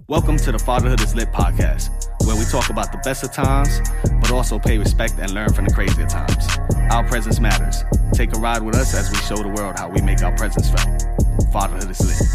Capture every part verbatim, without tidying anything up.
Welcome to the Fatherhood is Lit podcast, where we talk about the best of times, but also pay respect and learn from the crazier times. Our presence matters. Take a ride with us as we show the world how we make our presence felt. Fatherhood is Lit.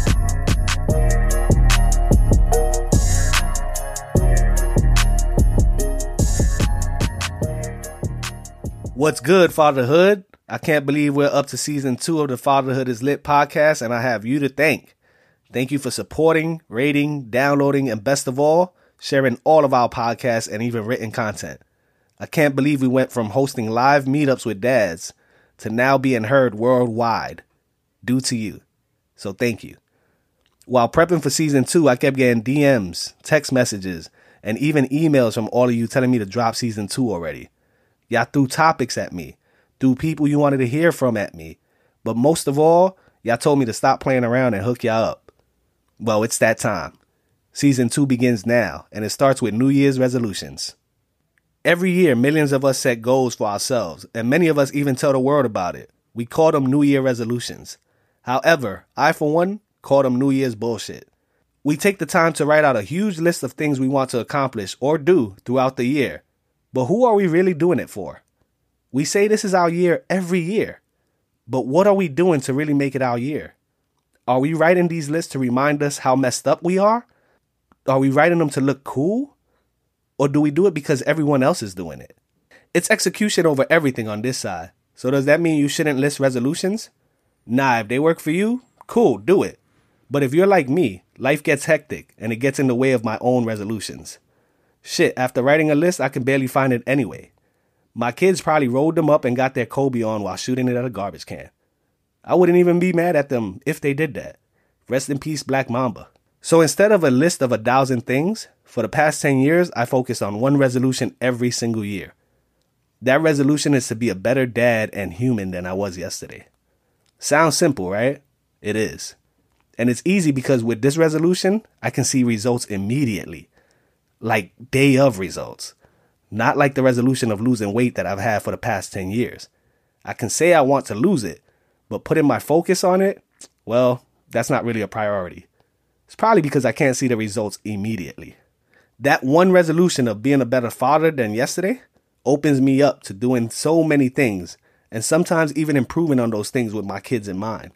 What's good, Fatherhood? I can't believe we're up to season two of the Fatherhood is Lit podcast, and I have you to thank. Thank you for supporting, rating, downloading, and best of all, sharing all of our podcasts and even written content. I can't believe we went from hosting live meetups with dads to now being heard worldwide due to you. So thank you. While prepping for season two, I kept getting D Ms, text messages, and even emails from all of you telling me to drop season two already. Y'all threw topics at me, threw people you wanted to hear from at me, but most of all, y'all told me to stop playing around and hook y'all up. Well, it's that time. Season two begins now, and it starts with New Year's resolutions. Every year, millions of us set goals for ourselves, and many of us even tell the world about it. We call them New Year resolutions. However, I, for one, call them New Year's bullshit. We take the time to write out a huge list of things we want to accomplish or do throughout the year. But who are we really doing it for? We say this is our year every year. But what are we doing to really make it our year? Are we writing these lists to remind us how messed up we are? Are we writing them to look cool? Or do we do it because everyone else is doing it? It's execution over everything on this side. So does that mean you shouldn't list resolutions? Nah, if they work for you, cool, do it. But if you're like me, life gets hectic and it gets in the way of my own resolutions. Shit, after writing a list, I can barely find it anyway. My kids probably rolled them up and got their Kobe on while shooting it at a garbage can. I wouldn't even be mad at them if they did that. Rest in peace, Black Mamba. So instead of a list of a thousand things, for the past ten years, I focused on one resolution every single year. That resolution is to be a better dad and human than I was yesterday. Sounds simple, right? It is. And it's easy because with this resolution, I can see results immediately. Like day of results. Not like the resolution of losing weight that I've had for the past ten years. I can say I want to lose it, but putting my focus on it, well, that's not really a priority. It's probably because I can't see the results immediately. That one resolution of being a better father than yesterday opens me up to doing so many things and sometimes even improving on those things with my kids in mind.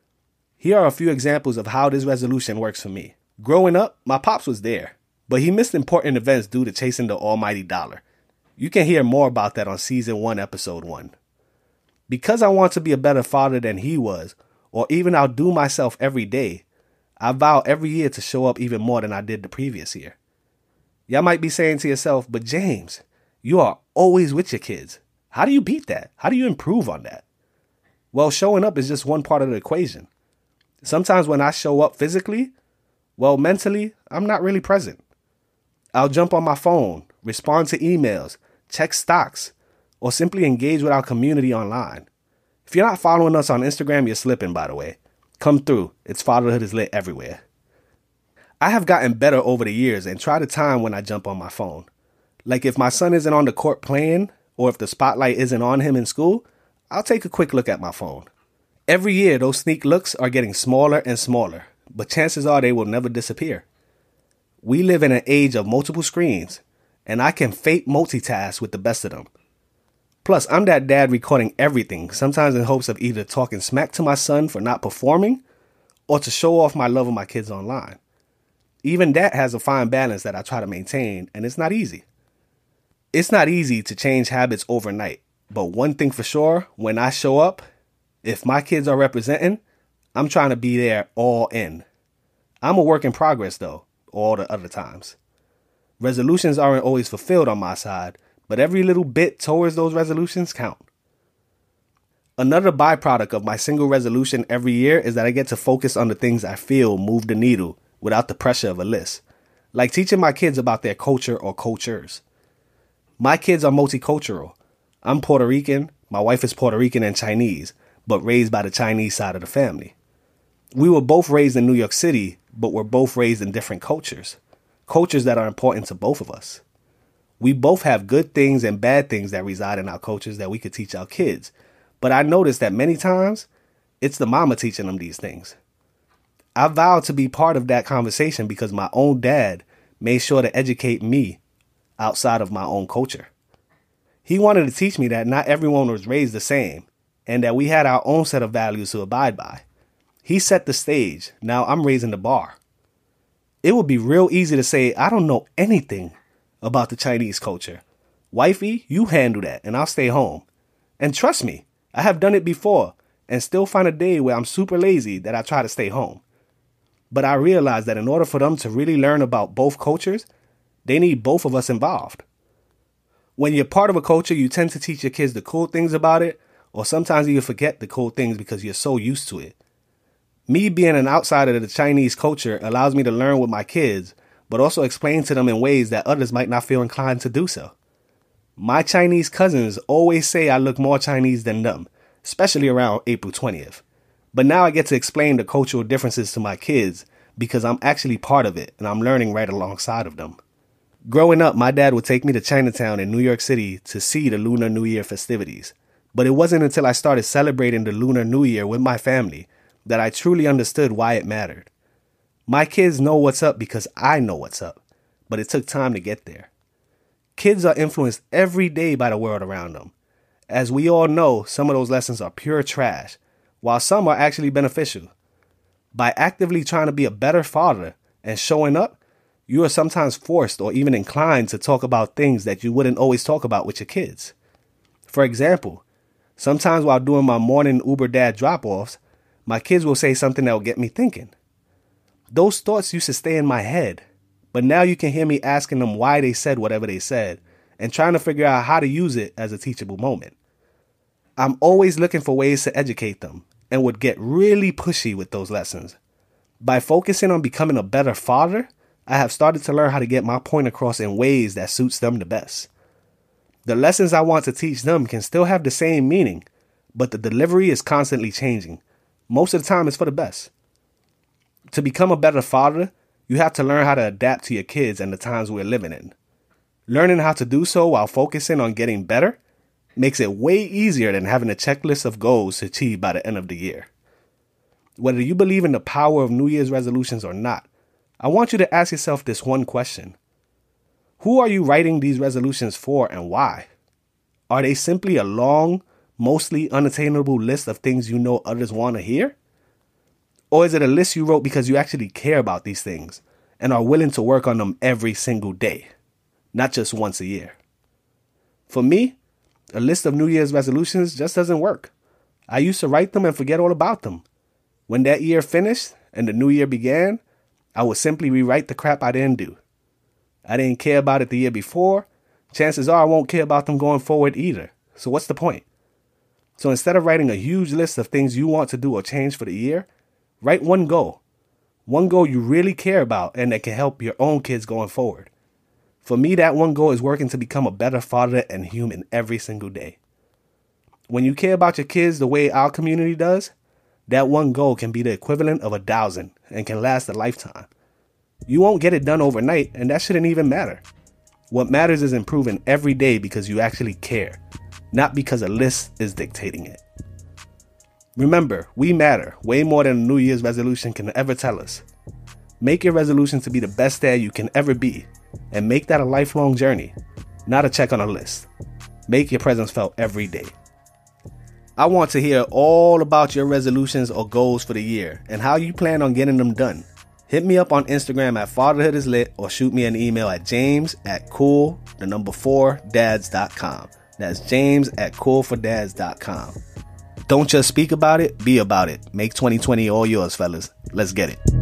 Here are a few examples of how this resolution works for me. Growing up, my pops was there, but he missed important events due to chasing the almighty dollar. You can hear more about that on season one, episode one. Because I want to be a better father than he was, or even outdo myself every day, I vow every year to show up even more than I did the previous year. Y'all might be saying to yourself, but James, you are always with your kids. How do you beat that? How do you improve on that? Well, showing up is just one part of the equation. Sometimes when I show up physically, well, mentally, I'm not really present. I'll jump on my phone, respond to emails, check stocks, or simply engage with our community online. If you're not following us on Instagram, you're slipping, by the way. Come through. It's Fatherhood is Lit everywhere. I have gotten better over the years and try to time when I jump on my phone. Like if my son isn't on the court playing, or if the spotlight isn't on him in school, I'll take a quick look at my phone. Every year, those sneak looks are getting smaller and smaller, but chances are they will never disappear. We live in an age of multiple screens, and I can fake multitask with the best of them. Plus, I'm that dad recording everything, sometimes in hopes of either talking smack to my son for not performing or to show off my love of my kids online. Even that has a fine balance that I try to maintain, and it's not easy. It's not easy to change habits overnight, but one thing for sure, when I show up, if my kids are representing, I'm trying to be there all in. I'm a work in progress, though, all the other times. Resolutions aren't always fulfilled on my side, but every little bit towards those resolutions count. Another byproduct of my single resolution every year is that I get to focus on the things I feel move the needle without the pressure of a list, like teaching my kids about their culture or cultures. My kids are multicultural. I'm Puerto Rican, my wife is Puerto Rican and Chinese, but raised by the Chinese side of the family. We were both raised in New York City, but we're both raised in different cultures, cultures that are important to both of us. We both have good things and bad things that reside in our cultures that we could teach our kids. But I noticed that many times, it's the mama teaching them these things. I vowed to be part of that conversation because my own dad made sure to educate me outside of my own culture. He wanted to teach me that not everyone was raised the same and that we had our own set of values to abide by. He set the stage. Now I'm raising the bar. It would be real easy to say, I don't know anything about the Chinese culture. Wifey, you handle that and I'll stay home. And trust me, I have done it before and still find a day where I'm super lazy that I try to stay home. But I realize that in order for them to really learn about both cultures, they need both of us involved. When you're part of a culture, you tend to teach your kids the cool things about it, or sometimes you forget the cool things because you're so used to it. Me being an outsider of the Chinese culture allows me to learn with my kids, but also explain to them in ways that others might not feel inclined to do so. My Chinese cousins always say I look more Chinese than them, especially around April twentieth. But now I get to explain the cultural differences to my kids because I'm actually part of it and I'm learning right alongside of them. Growing up, my dad would take me to Chinatown in New York City to see the Lunar New Year festivities. But it wasn't until I started celebrating the Lunar New Year with my family that I truly understood why it mattered. My kids know what's up because I know what's up, but it took time to get there. Kids are influenced every day by the world around them. As we all know, some of those lessons are pure trash, while some are actually beneficial. By actively trying to be a better father and showing up, you are sometimes forced or even inclined to talk about things that you wouldn't always talk about with your kids. For example, sometimes while doing my morning Uber dad drop-offs, my kids will say something that will get me thinking. Those thoughts used to stay in my head, but now you can hear me asking them why they said whatever they said and trying to figure out how to use it as a teachable moment. I'm always looking for ways to educate them and would get really pushy with those lessons. By focusing on becoming a better father, I have started to learn how to get my point across in ways that suits them the best. The lessons I want to teach them can still have the same meaning, but the delivery is constantly changing. Most of the time it's for the best. To become a better father, you have to learn how to adapt to your kids and the times we're living in. Learning how to do so while focusing on getting better makes it way easier than having a checklist of goals to achieve by the end of the year. Whether you believe in the power of New Year's resolutions or not, I want you to ask yourself this one question. Who are you writing these resolutions for and why? Are they simply a long, mostly unattainable list of things you know others want to hear? Or is it a list you wrote because you actually care about these things and are willing to work on them every single day, not just once a year? For me, a list of New Year's resolutions just doesn't work. I used to write them and forget all about them. When that year finished and the new year began, I would simply rewrite the crap I didn't do. I didn't care about it the year before. Chances are I won't care about them going forward either. So what's the point? So instead of writing a huge list of things you want to do or change for the year, write one goal. One goal you really care about and that can help your own kids going forward. For me, that one goal is working to become a better father and human every single day. When you care about your kids the way our community does, that one goal can be the equivalent of a thousand and can last a lifetime. You won't get it done overnight, and that shouldn't even matter. What matters is improving every day because you actually care, not because a list is dictating it. Remember, we matter way more than a New Year's resolution can ever tell us. Make your resolution to be the best dad you can ever be, and make that a lifelong journey, not a check on a list. Make your presence felt every day. I want to hear all about your resolutions or goals for the year and how you plan on getting them done. Hit me up on Instagram at fatherhood is lit or shoot me an email at james at cool, the number four, dads dot com. That's james at cool for dads dot com. Don't just speak about it, be about it. Make twenty twenty all yours, fellas. Let's get it.